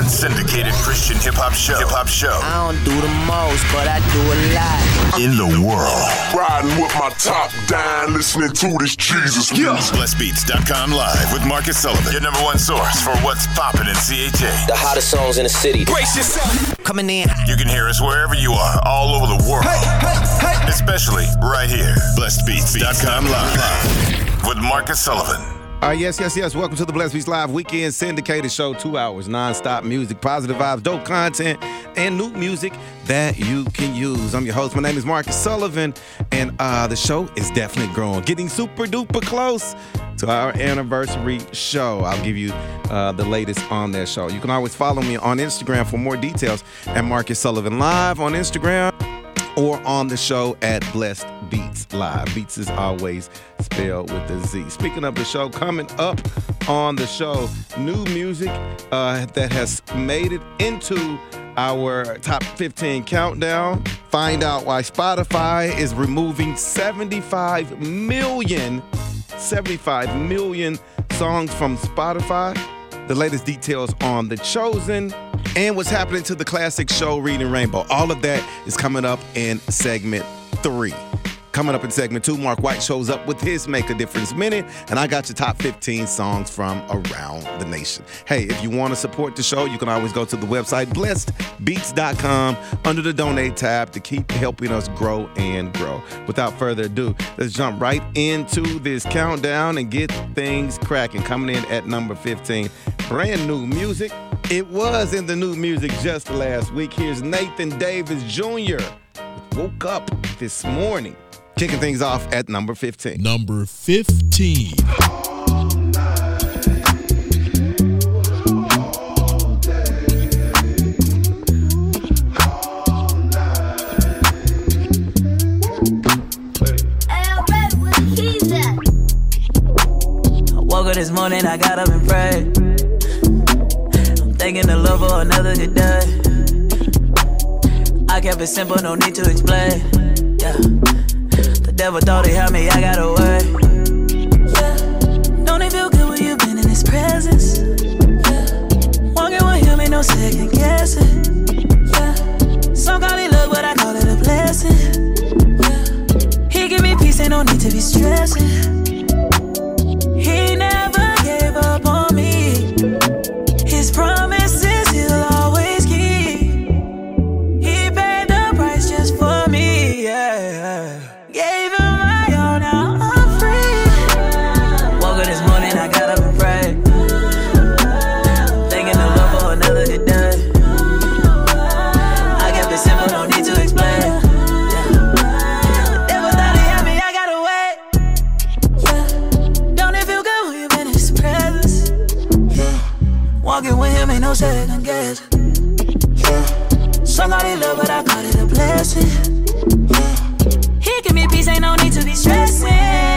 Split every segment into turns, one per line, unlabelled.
#1 syndicated Christian hip-hop show.
I don't do the most, but I do a lot.
In the world.
Riding with my top down, listening to this Jesus music.
BlessedBeats.com live with Marcus Sullivan. Your #1 source for what's poppin' in CHA.
The hottest songs in the city.
Brace yourself. Coming in.
You can hear us wherever you are, all over the world. Hey. Especially right here. BlessedBeats.com live with Marcus Sullivan.
Yes. Welcome to the Blessed Beats Live Weekend Syndicated Show. 2 hours, non-stop music, positive vibes, dope content, and new music that you can use. I'm your host. My name is Marcus Sullivan, and the show is definitely growing. Getting super duper close to our anniversary show. I'll give you the latest on that show. You can always follow me on Instagram for more details at Marcus Sullivan Live on Instagram, or on the show at Blessed Beats Live. Beats is always spelled with a Z. Speaking of the show, coming up on the show, new music that has made it into our top 15 countdown. Find out why Spotify is removing 75 million songs from Spotify. The latest details on The Chosen, and what's happening to the classic show Reading Rainbow. All of that is coming up in segment 3. Coming up in segment 2, Mark White shows up with his Make a Difference Minute, and I got your top 15 songs from around the nation. Hey, if you want to support the show, you can always go to the website, blessedbeats.com, under the Donate tab to keep helping us grow and grow. Without further ado, let's jump right into this countdown and get things cracking. Coming in at number 15, brand new music. It was in the new music just last week. Here's Nathan Davis Jr. Woke Up This Morning. Kicking things off at number 15.
Number 15.
Woke up this morning, I got up and prayed. I'm thanking the Lord for another good day. I kept it simple, no need to explain. Yeah. The devil thought he had me, I got away. Yeah. Don't it feel good when you've been in his presence? Yeah. Walking with him ain't no second guessing. Yeah. Some call it luck, but I call it a blessing. Yeah. He give me peace, ain't no need to be stressing. He never gave up on me. His promises he'll always keep. He paid the price just for me, yeah. Gave him my all, now I'm free. Woke up this morning, I got up and prayed. Thanking the Lord for another good day. I kept it simple, no need to explain. The devil thought he had me, I got away. Don't it feel good when you've been in his presence? Walking with him ain't no second guess. Somebody love, but I call it a blessing. He give me peace, ain't no need to be stressing.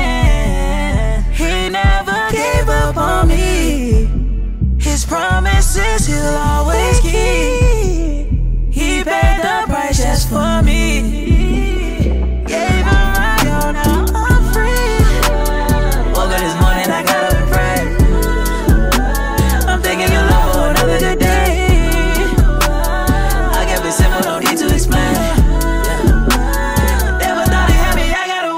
He never gave up on me. His promises he'll always keep. He paid the price just for me. Gave him my all, now I'm free. Woke up this morning, I got up and prayed. I'm thanking your Lord for another good day. I kept it simple, no need to explain. Never thought he had me, I got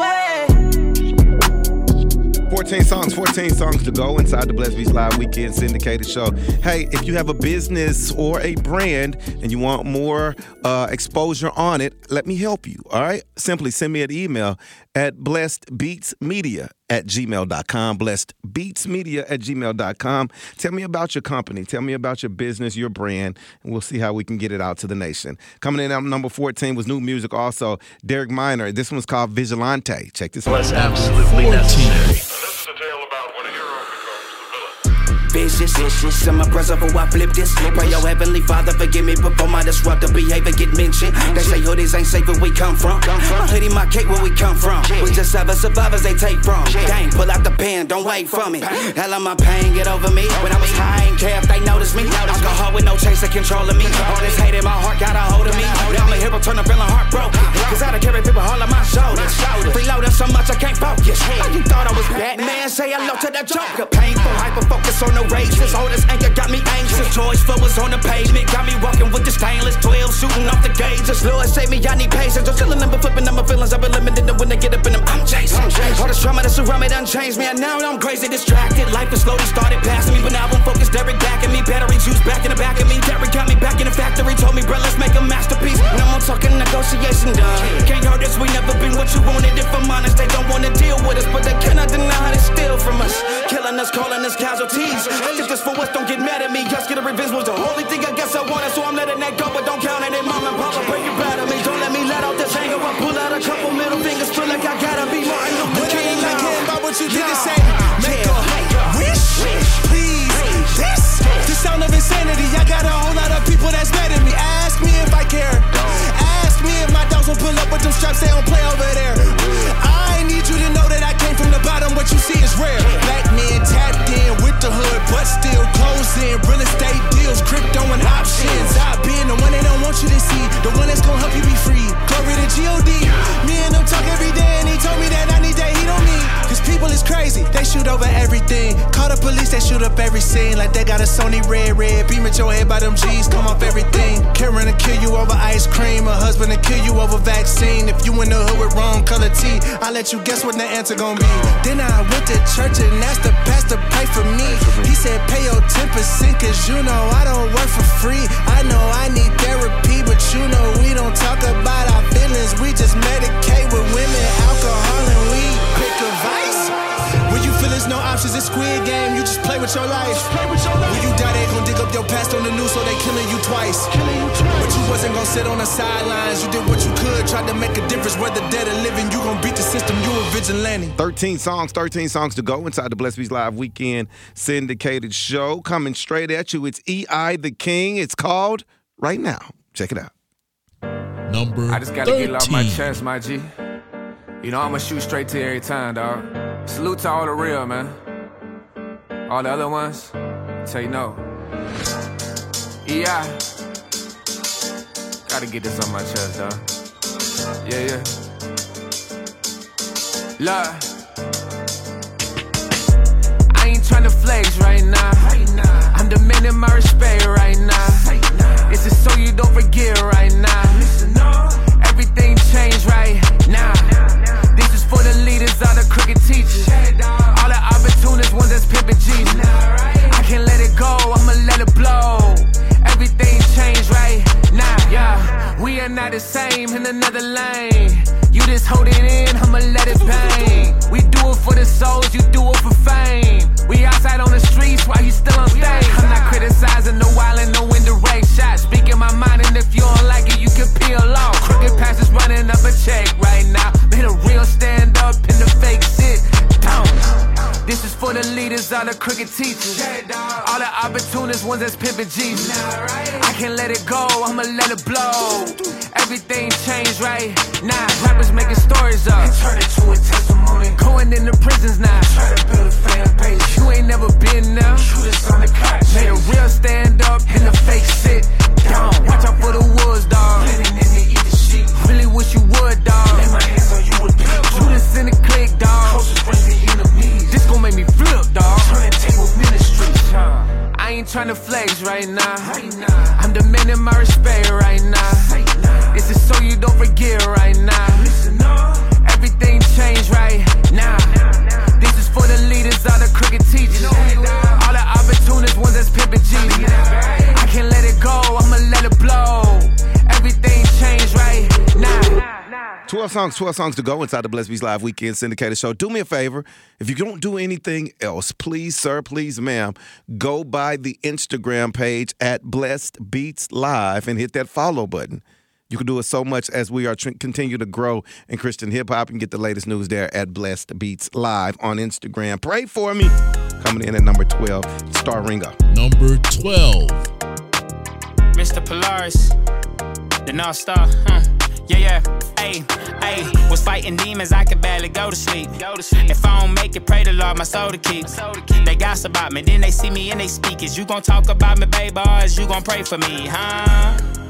away.
14 songs to go inside the Blessed Beats Live Weekend Syndicated Show. Hey, if you have a business or a brand and you want more exposure on it, let me help you, all right? Simply send me an email at blessedbeatsmedia@gmail.com, blessedbeatsmedia@gmail.com. Tell me about your company. Tell me about your business, your brand, and we'll see how we can get it out to the nation. Coming in at number 14 was new music also, Derek Minor. This one's called Vigilante. Check this out.
Absolutely necessary.
Vicious, I'm a present for I flip this. Pray your heavenly Father forgive me before my disruptive behavior get mentioned. They say hoodies ain't safe where we come from. My hoodie, my cake, where we come from. We just have survivors they take from. Dang, pull out the pen, don't wait for me. Hell of my pain get over me. When I was high, ain't care if they noticed me. Alcohol with no chaser controlling me. All this hate in my heart got a hold of me. Now I'm a hero, turn up feeling heartbroken. Cause I done carry people all on my shoulders. Freeloading so much I can't focus. You thought I was Batman, say hello to the Joker. Painful, hyper focus so no races. All this anger got me anxious. George Floyd on the pavement, got me walking with the stainless 12, shooting off the gauges. Lord save me, I need patience. I'm chilling and flipping on my feelings. I've been limited to when I get up in them. I'm chasing. All this trauma that surround me done changed me, and now I'm crazy distracted. Life is slowly started passing me, but now I'm focused. Derek back at me, battery juice back in the back of me. Derek got me back in the factory, told me, bro, let's make a masterpiece. Now I'm talking negotiation done. Can't hurt us, we never been what you wanted. If I'm honest, they don't wanna deal with us, but they cannot deny how they steal from us. Killing us, calling us casualties. I did this for us, don't get mad at me. Just get a revenge was the only thing I guess I wanted, so I'm letting that go, but don't count it. Mom and papa break it bad at me. Don't let me let out this anger. I pull out a couple middle fingers, feel like I gotta be Martin Luther King.
I care about what you did to say. Make a wish, please. The sound of insanity. I got a whole lot of people that's mad at me. Ask me if I care. Ask me if my dogs will pull up with them straps. They don't play over there. I need you to know that I came from the bottom. What you see is rare. Black men tapped in with the hood, but still closing. Real estate deals, crypto and options. I've been the one they don't want you to see. The one that's gonna help you be free. Glory to G.O.D. Me and them talk every day, and he told me that I need that heat on me. Cause people is crazy, they shoot over everything. Call the police, they shoot up every scene. Like they got a Sony red. Beam at your head by them G's, come off everything. Karen to kill you over ice cream. A husband to kill you over vaccine. If you in the hood with wrong color tea, I let you guess what the answer gon' be. Then I went to church and asked the pastor pray for me. He said pay your 10% cause you know I don't work for free. I know I need therapy, but you know we don't talk about our feelings. We just medicate with women, alcohol and weed. Pick a vice. When you feel there's no options, it's Squid Game. You just play with your life. When you die, they gon' dig up your past on the news, so they killing you twice. But you wasn't gon' sit on the sidelines. You did what you could, tried to make a difference. Whether dead or living, you gon' beat the system. You a vigilante.
13 songs to go inside the Blessed Beats Live Weekend syndicated show. Coming straight at you, it's E.I. the King. It's called Right Now. Check it out.
Number
I just gotta
13.
get it off my chest, my G. You know I'ma shoot straight to you every time, dog. Salute to all the real, man. All the other ones, tell you no. E.I. Gotta get this on my chest, dog. Yeah. Look, I ain't tryna flex right now. I'm demanding my respect right now. This is so you don't forget right now. Everything changed right now. This is for the leaders, all the crooked teachers, all the opportunists, ones that's pimping Jesus. I can't let it go, I'ma let it blow. Everything changed right now. Yeah, we are not the same in another lane. You just hold it in, I'ma let it bang. We do it for the souls, you do it for fame. We outside on the streets while you still on stage. I'm not criticizing no wildin', no indirect shots. Speaking my mind, and if you don't like it, you can peel off. Crooked passes running up a check right now. Made a real stand up in the fake shit. This is for the leaders, all the crooked teachers, all the opportunists, ones that's pimping Jesus. I can't let it go, I'ma let it blow. Everything changed right now. Rappers making stories up and turn it to a testimony. Going into prisons now, try to build a fan base. You ain't never been there. Shoot us on the couch. Made a real stand up in the fake shit. Watch out for the woods, dog. Really wish you would, dog. Lay my hands on you with people. Judas in the clique, dog. Closest friends the enemies. This gon' make me flip, dog. Turning table ministry. I ain't tryna flex right now. I'm demanding my respect right now. This is so you don't forget right now. Everything changed right now. This is for the leaders, all the crooked teachers, all the opportunists, ones that's pimping Jesus. I can't let it go, I'ma let it blow. Everything changed right now.
12 songs to go inside the Blessed Beats Live Weekend syndicated show. Do me a favor. If you don't do anything else, please, sir, please, ma'am, go by the Instagram page at Blessed Beats Live and hit that follow button. You can do it so much as we are continue to grow in Christian hip-hop and get the latest news there at Blessed Beats Live on Instagram. Pray for me. Coming in at number 12, Star Ringo.
Number 12.
Mr. Polaris, the North Star, Yeah, ayy, was fighting demons, I could barely go to sleep. If I don't make it, pray the Lord my soul to keep. They gossip about me, then they see me and they speak. Is you gon' talk about me, baby, or is you gon' pray for me, huh?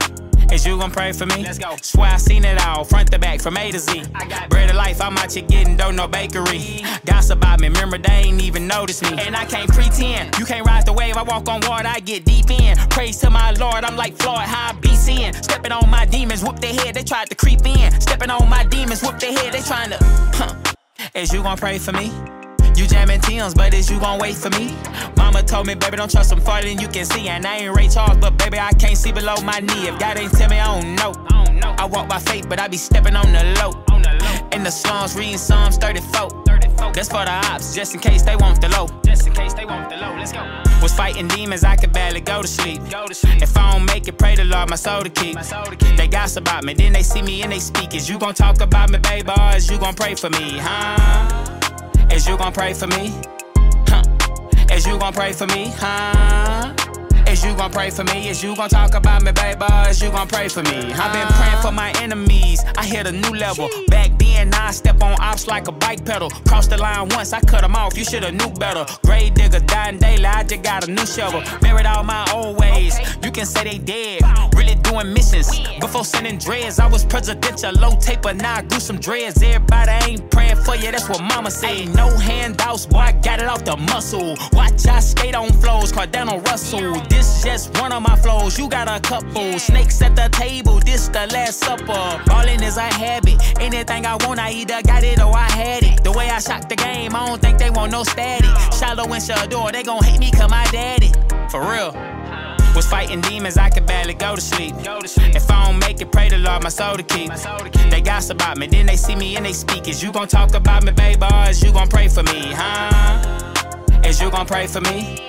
Is you gon' pray for me? Let's go. Swear I seen it all, front to back, from A to Z. I got bread of life, I'm out here getting dough, no bakery. Gossip about me, remember they ain't even notice me. And I can't pretend, you can't ride the wave, I walk on water, I get deep in. Praise to my Lord, I'm like Floyd, how I be seeing. Stepping on my demons, whoop their head, they tried to creep in. Stepping on my demons, whoop their head, they trying to, Is you gon' pray for me? You jamming Tim's, but is you gon' wait for me? Mama told me, baby, don't trust them farther than you can see. And I ain't Ray Charles, but baby, I can't see below my knee. If God ain't tell me, I don't know. I walk by faith, but I be stepping on the low. In the slums, reading Psalms 34. That's for the ops, just in case they want the low. Let's go. Was fighting demons, I could barely go to sleep. If I don't make it, pray the Lord my soul to keep. They gossip about me, then they see me and they speak. Is you gon' talk about me, baby, or is you gon' pray for me, huh? Is you gon' pray for me? Huh? Is you gon' pray for me? Huh? Is you gon' pray for me? Is you gon' talk about me, baby? Is you gon' pray for me? I've been praying for my enemies. I hit a new level. Back then, now I step on ops like a bike pedal. Cross the line once, I cut them off. You should've knew better. Grave digger, dying daily. I just got a new shovel. Buried all my old ways. You can say they dead. Really doing missions. Before sending dreads, I was presidential. Low taper, now I grew some dreads. Everybody ain't praying for you. That's what mama said. No handouts, boy, I got it off the muscle. Watch I skate on flows. Cardano Russell. This just one of my flows, you got a couple. Snakes at the table, this the last supper. Ballin' is a habit, anything I want, I either got it or I had it. The way I shock the game, I don't think they want no static. Shallow and Shador, they gon' hate me cause my daddy. For real. Was fighting demons, I could barely go to sleep. If I don't make it, pray the Lord my soul to keep. They gossip about me, then they see me and they speak. Is you gon' talk about me, baby, or is you gon' pray for me, huh? Is you gon' pray for me?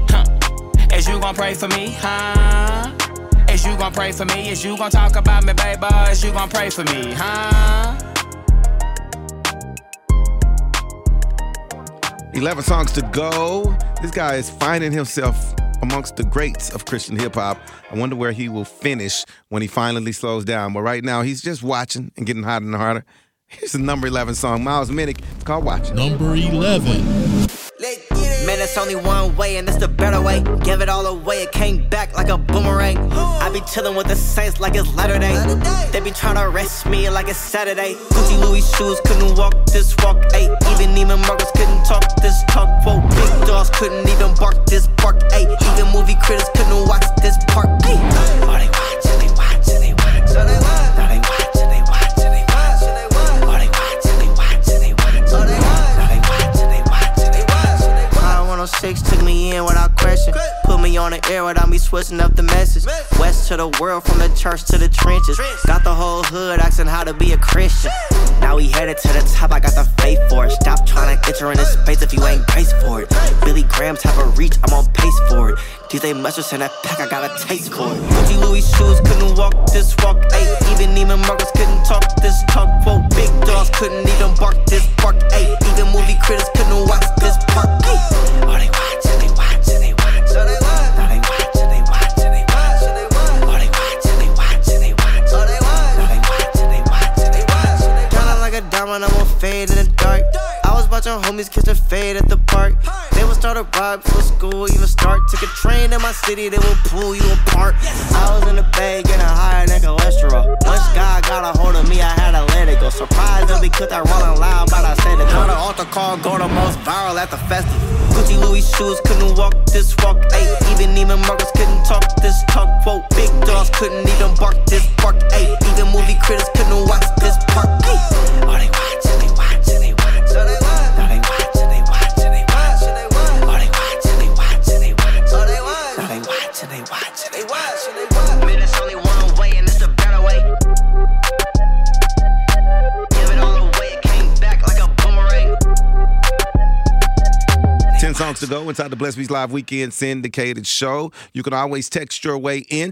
Is you gon' pray for me, huh? Is you gon' pray for me? Is you gon' talk about me, baby? Is you gon' pray for me, huh?
11 songs to go. This guy is finding himself amongst the greats of Christian hip-hop. I wonder where he will finish when he finally slows down. But right now, he's just watching and getting hotter and harder. Here's the number 11 song, Miles Minnick. It's called Watching.
Number 11.
Man, it's only one way, and it's the better way. Give it all away, it came back like a boomerang. I be chillin' with the Saints like it's Latter Day. They be tryna arrest me like it's Saturday. Gucci Louis shoes couldn't walk this walk, ayy. Even Neiman Marcus couldn't talk this talk, whoa. Big dogs couldn't even bark this bark, ayy. Even movie critics couldn't watch this park, ayy. Oh, they watchin', they watchin', they watchin'. Oh, they watchin'. Now they watchin', they watchin', they watchin'. Oh, they watchin', they watchin', they watchin'. Oh, they watchin'. Now they watchin', they watchin', they watchin'. 106 took me in without question. Put me on the air without me switching up the message. West to the world, from the church to the trenches. Got the whole hood asking how to be a Christian. Now we headed to the top, I got the faith for it. Stop trying to enter in this space if you ain't braced for it. Billy Graham type of reach, I'm on pace for it. DJ Mustard in that pack, I got a taste for it. Gucci Louis shoes couldn't walk this walk, ayy. Even Neiman Marcus couldn't talk this talk, whoa. Big dogs couldn't even bark this bark, ayy. Even movie critics couldn't watch this park, ayy. Oh, they watchin', they watchin', they watchin'. Now they watchin', they watchin', they watchin'. Oh, they watchin', they watchin', they watchin'. Now they watchin', they watchin', they watchin'. Shining like a diamond, I'm on fade in the dark. I was watching homies catch a fade at the park. They would start a ride before school even start. Took a train in my city, they would pull you apart. I was in the bay getting higher than cholesterol. Once God got a hold of me, I had to let it go. Surprised that we cut that rolling loud, but I said it. Now the altar call go the most viral at the festival. Gucci Louis shoes couldn't walk this walk, ayy. Even Neiman Marcus couldn't talk this talk, whoa. Big dogs couldn't even bark this bark, ayy. Even movie critics couldn't watch this park, ayy. Oh, they watchin', they watchin', they watchin'. Now they watchin', they watchin', they watchin'. Oh, they watchin', they watchin', they watchin'. Now they watchin', they watchin', they watchin'. Man, it's only one way, and it's the better way. Give it all away, it came back like a boomerang.
10 songs to go inside the Blessed Beats Live Weekend Syndicated Show. You can always text your way in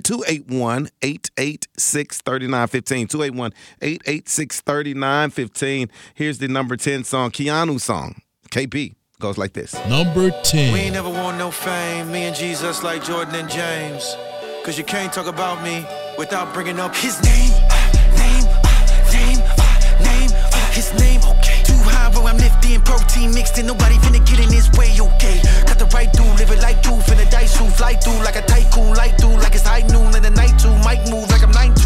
281-886-3915. 281-886-3915. Here's the number 10 song, Keanu song. KP goes like this.
Number 10.
We ain't never want no fame, me and Jesus like Jordan and James. Cause you can't talk about me without bringing up his name. His name, okay. Too high, bro, I'm lifting protein mixed in. Nobody finna get in this way, okay. Got the right dude, live it like dude. Finna dice through, fly through like a tycoon. Light through like it's high noon in the night too. Might move like I'm 9-2.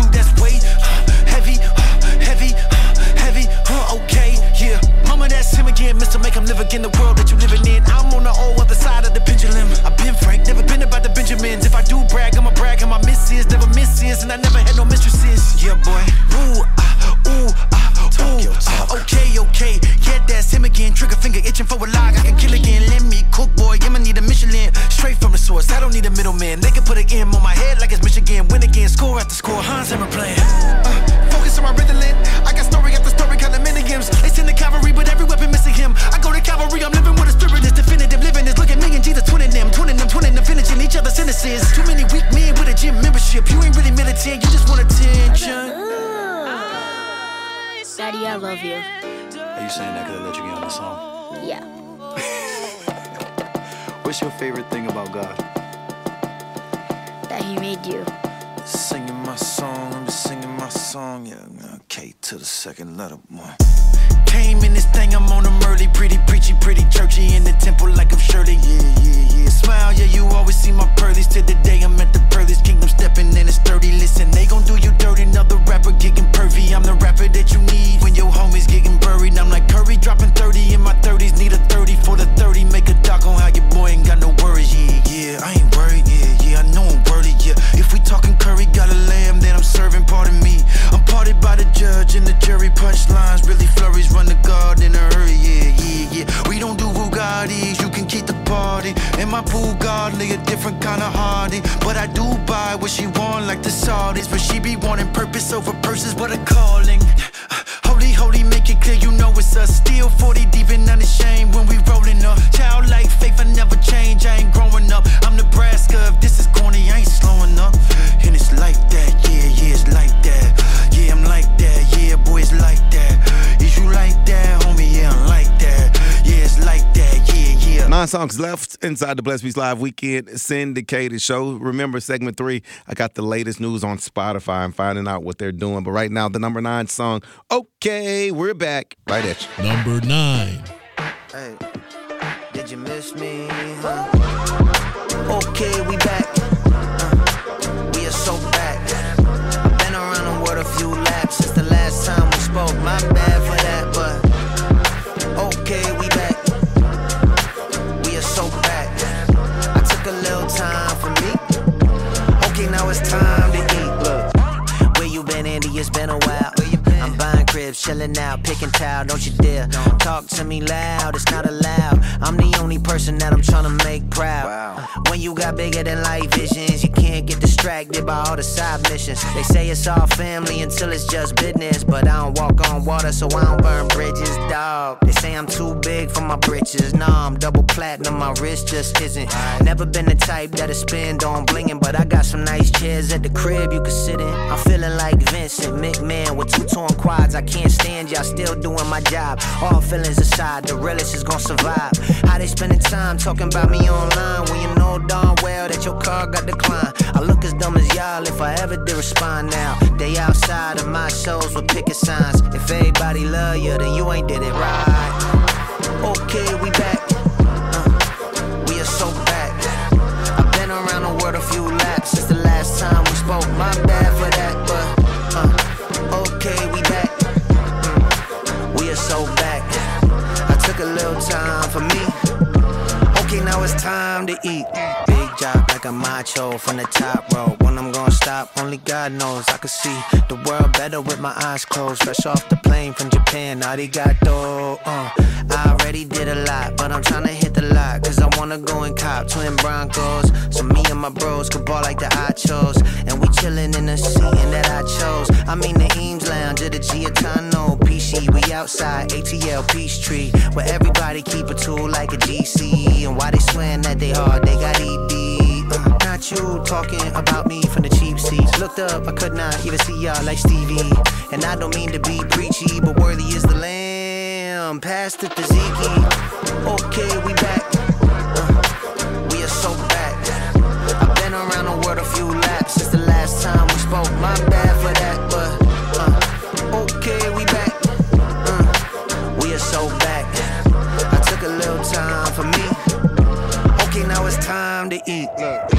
source. I don't need a middleman. They can put an M on my head like it's Michigan. Win again, score after score. Hans Zimmer playing. Focus on my Ritalin. I got story after story, condominiums. They send the cavalry, but every weapon missing him. I go to cavalry, I'm living with a spirit. It's definitive living. Is look at me and Jesus twinning them, finishing each other's sentences. Too many weak men with a gym membership. You ain't really militant, you just want attention.
Daddy, I love you.
Are you saying that because I let you get on the song?
Yeah.
What's your favorite thing about God?
That he made you.
Singing my song, I'm just singing my song, yeah. K to the second letter, one.
Came in this thing, I'm on them early, pretty preachy, pretty churchy in the temple like I'm Shirley. Yeah. Smile, yeah, you always see my pearlies till the day I'm at the pearlies. Kingdom stepping in, it's sturdy. Listen, they gon' do you dirty, another rapper getting pervy. I'm the rapper that you need when your homies getting buried. I'm like Curry, dropping 30 in my 30s, need a 30 for the 30. Make a doc on how your boy ain't got no worries. Yeah, I ain't worried, yeah, I know I'm worthy, yeah. If we talking Curry, got a lamb that I'm serving, pardon me. I'm parted by the judge and the jury, punchlines, really flurries, run the guard in a hurry, yeah. We don't do Bugattis, you can keep the party. And my Bugatti, a different kind of hardy. But I do buy what she want, like the Saudis. But she be wanting purpose over purses, what a calling. Holy, make it clear you know it's us. Still 40 deep and unashamed when we rolling up. Childlike faith, I never change, I ain't growing up. I'm Nebraska, if this is corny, I ain't slowing up. And it's like that, yeah, it's like that. Yeah, I'm like that, yeah, boy, it's like that. Is you like that, homie? Yeah, I'm like that. Yeah, it's like that, yeah.
9 songs left inside the Blessed Beats Live Weekend syndicated show. Remember, segment 3, I got the latest news on Spotify and finding out what they're doing. But right now, the number 9 song, Okay, we're back. Right at you.
Number 9.
Hey, did you miss me? Okay, we back. We are so back. I've been around the world a few laps since the last time we spoke. My bad for that, but okay, we back. We are so back. I took a little time for me. Okay, now it's time to eat. Look, where you been, Andy? It's been a while. I'm buying cribs, chilling out, picking towel, don't you dare talk to me loud, it's not allowed. I'm the only person that I'm trying to make proud. When you got bigger than life visions, you can't get distracted by all the side missions. They say it's all family until it's just business, but I don't walk on water, so I don't burn bridges, dog. They say I'm too big for my britches. Nah, I'm double platinum, my wrist just isn't. Never been the type that'll spend on blinging, but I got some nice chairs at the crib you can sit in. I'm feeling like Vincent McMahon with 2 torn quads. I can't stand y'all still doing my job. All feelings aside, the realest is gonna survive. How they spending time talking about me online when you know darn well that your car got declined. I look as dumb as y'all if I ever did respond now. They outside of my shows with picket signs. If everybody love you, then you ain't did it right. Okay, we back. We are so back. I've been around the world a few laps since the last time we spoke. My bad for that, but okay, we back. We are so back. I took a little time for me. Okay, now it's time to eat. Big job like a macho from the top rope. When I'm gonna stop, only God knows. I could see the world better with my eyes closed. Fresh off the plane from Japan, arigato. I already did a lot, but I'm trying to hit the lot. Cause I wanna go and cop twin Broncos. So me and my bros could ball like the Achos. And we chillin' in the scene that I chose. I mean the Eames Lounge at the Giatano. PC, we outside ATL Peachtree, where everybody keep a tool like a GC. And why they swearing that they hard, they got ED. Not you talking about me from the cheap seats. Looked up, I could not even see y'all like Stevie. And I don't mean to be preachy, but worthy is the lamb. Past it to Zeke. Okay, we back. We are so back. I've been around the world a few laps since the last time we spoke. My bad for that, but okay, we back. We are so back. I took a little time for me. Okay, now it's time to eat. Look.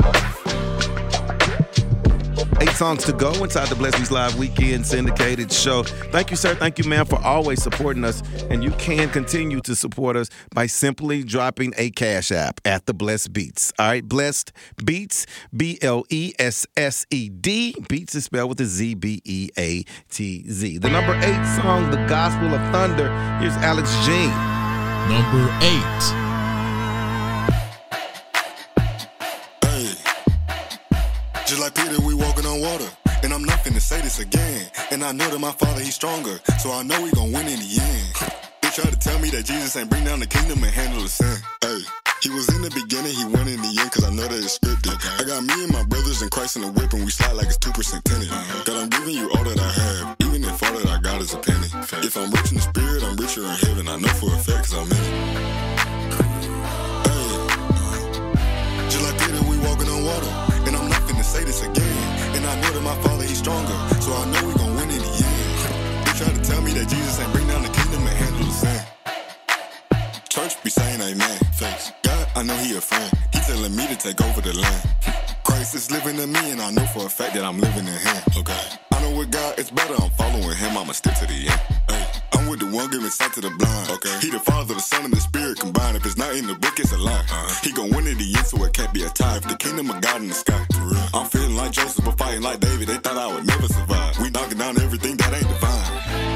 8 songs to go inside the Blessed Beats Live Weekend syndicated show. Thank you, sir. Thank you, ma'am, for always supporting us. And you can continue to support us by simply dropping a cash app at the Blessed Beats. All right, Blessed Beats, BLESSED. Beats is spelled with a ZBEATZ. The number 8 song, The Gospel of Thunder. Here's Alex Jean.
Number 8.
Just like Peter, we walking on water. And I'm not finna say this again. And I know that my father, he's stronger. So I know we gon' win in the end. They try to tell me that Jesus ain't bring down the kingdom and handle the sin. Hey, he was in the beginning, he won in the end, cause I know that it's scripted. I got me and my brothers in Christ in the whip, and we slide like it's 2% tinted. God, I'm giving you all that I have, even if all that I got is a penny. If I'm rich in the spirit, I'm richer in heaven. I know for a fact, cause I'm in it. Hey, just like Peter, we walking on water. And I'm not finna say this again. And I know that my father, he's stronger. So I know we gon' win in the end. They try to tell me that Jesus ain't bring down the kingdom and handle the sin. Church be saying amen. Thanks. God, I know he a friend. He telling me to take over the land. Christ is living in me, and I know for a fact that I'm living in him. Okay. I know with God it's better. I'm following him. I'ma stick to the end. Hey, I'm with the one giving sight to the blind. Okay. He the Father, the Son, and the Spirit combined. If it's not in the book, it's a lie. He gon' win in the end, so it can't be a tie. If the kingdom of God in the sky. For real. I'm feeling like Joseph, but fighting like David. They thought I would never survive. We knocking down everything that ain't divine.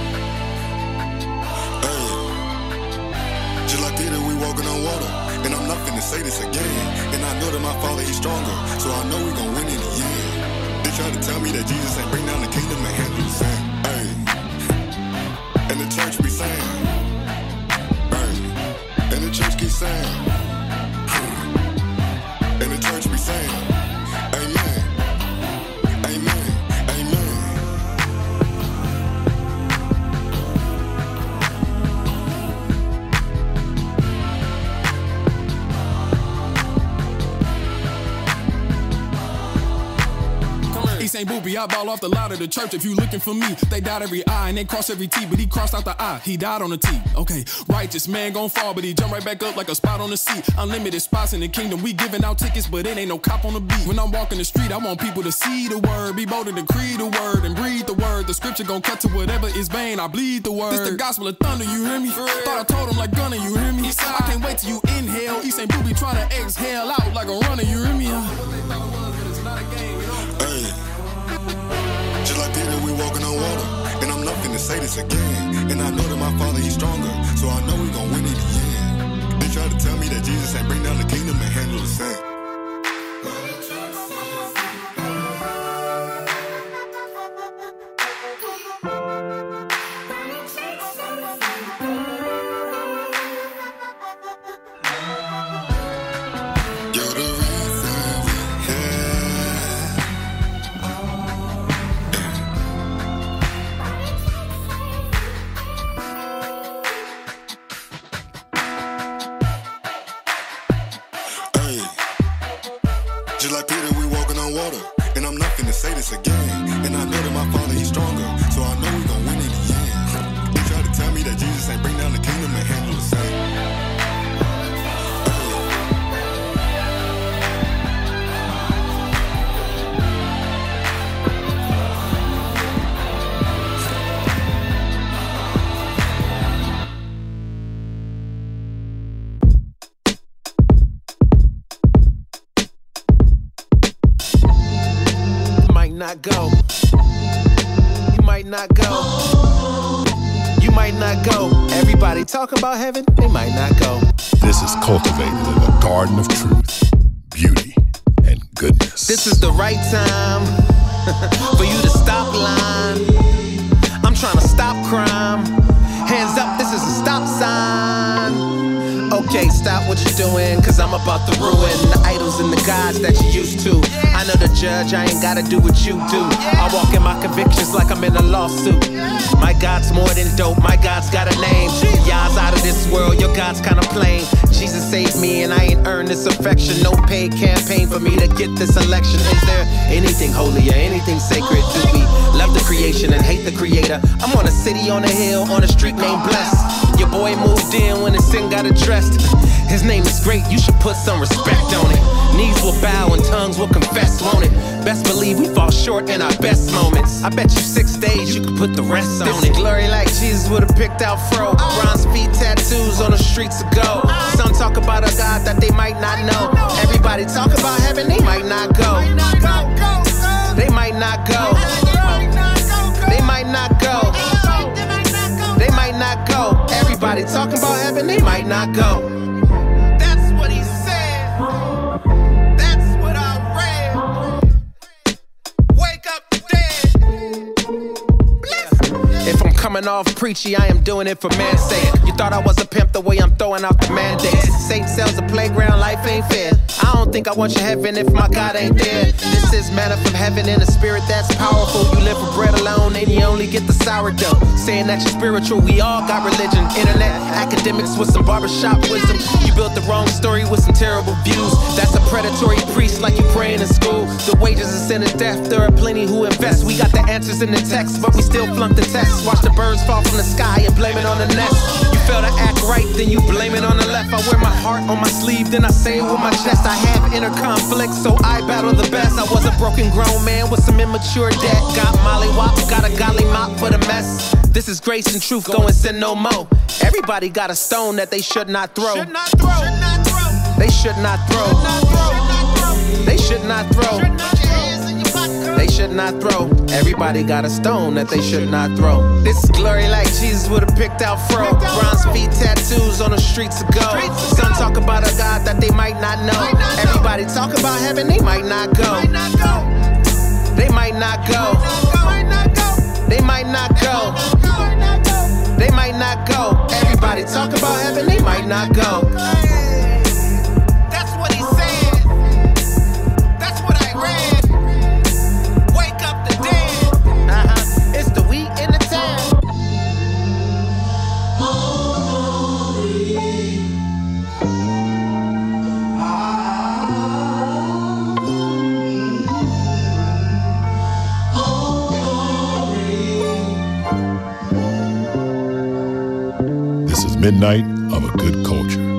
Just like Peter, we walking on water. And I'm not finna say this again. And I know that my father, he's stronger. So I know we gon' win in the end. They try to tell me that Jesus ain't bring down the kingdom and handle the sin. Hey. And the church be saying. Hey. And the church keep saying. And the church be saying. Amen. Amen. Amen.
St. Booby, I ball off the lot of the church. If you looking for me, they dot every I and they cross every T, but he crossed out the I. He died on the T. Okay, righteous man gon' fall, but he jump right back up like a spot on the seat. Unlimited spots in the kingdom. We giving out tickets, but it ain't no cop on the beat. When I'm walking the street, I want people to see the word, be bold and decree the word, and breathe the word. The scripture gon' cut to whatever is vain. I bleed the word. This the gospel of thunder, you hear me? Thought I told him like Gunner, you hear me? I can't wait till you inhale. E. St. Booby trying to exhale out like a runner, you hear me?
Hey. Just like Peter, we walking on water. And I'm not finna say this again. And I know that my father, he's stronger. So I know we gon' win in the end. They try to tell me that Jesus ain't bring down the kingdom and handle the sin. Just like Peter, we walking on water. And I'm not finna say this again. And I know that my father, he's stronger. So I know we gon' win in the end. They try to tell me that Jesus ain't bring down the kingdom and handle the sin.
Not go. You might not go. You might not go. Everybody talk about heaven, they might not go.
This is cultivated in a garden of truth, beauty, and goodness.
This is the right time for you to stop lying. I'm trying to stop crime. Hands up, this is a stop sign. Okay, stop what you're doing, cause I'm about to ruin the idols and the gods that you used to. I know the judge, I ain't gotta do what you do. I walk in my convictions like I'm in a lawsuit. My God's more than dope, my God's got a name. Y'all's out of this world, your God's kinda plain. Jesus saved me and I ain't earned this affection. No paid campaign for me to get this election. Is there anything holy or anything sacred? Do we love the creation and hate the creator? I'm on a city on a hill, on a street named Blessed. Your boy moved in when his sin got addressed. His name is great, you should put some respect on it. Knees will bow and tongues will confess, won't it? Best believe we fall short in our best moments. I bet you 6 days you could put the rest on it. This glory like Jesus would've picked out fro. Bronze feet tattoos on the streets of gold. Some talk about a God that they might not know. Everybody talk about heaven, they might not go. They might not go. They might not go. They might not go. Everybody talking about heaven, they might not go. That's what he said. That's what I read. going off preachy, I am doing it for man's sake. You thought I was a pimp the way I'm throwing out the mandates. Satan sells a playground, life ain't fair. I don't think I want your heaven if my God ain't there. This is manna from heaven in a spirit that's powerful. You live for bread alone and you only get the sourdough. Saying that you're spiritual, we all got religion. Internet academics with some barbershop wisdom. You built the wrong story with some terrible views. That's a predatory priest like you praying in school. The wages of sin is death, there are plenty who invest. We got the answers in the text, but we still flunk the test. Watch the birds fall from the sky and blame it on the nest. You fail to act right, then you blame it on the left. I wear my heart on my sleeve, then I say it with my chest. I have inner conflicts, so I battle the best. I was a broken grown man with some immature debt. Got molly wop, got a golly mop for the mess. This is grace and truth, go and sin no more. Everybody got a stone that they should not throw. They should not throw. They should not throw. They should not throw. Everybody got a stone that they should not throw. This is glory like Jesus with a picked out fro. Bronze feet tattoos on the streets of gold. Some talk about a God that they might not know. Everybody talk about heaven, they might not go. They might not go. They might not go. They might not go. Everybody talk about heaven, they might not go. That's what he said. That's what I read. Wake up the dead. It's the wheat in the town.
This is Midnight of a Good Culture.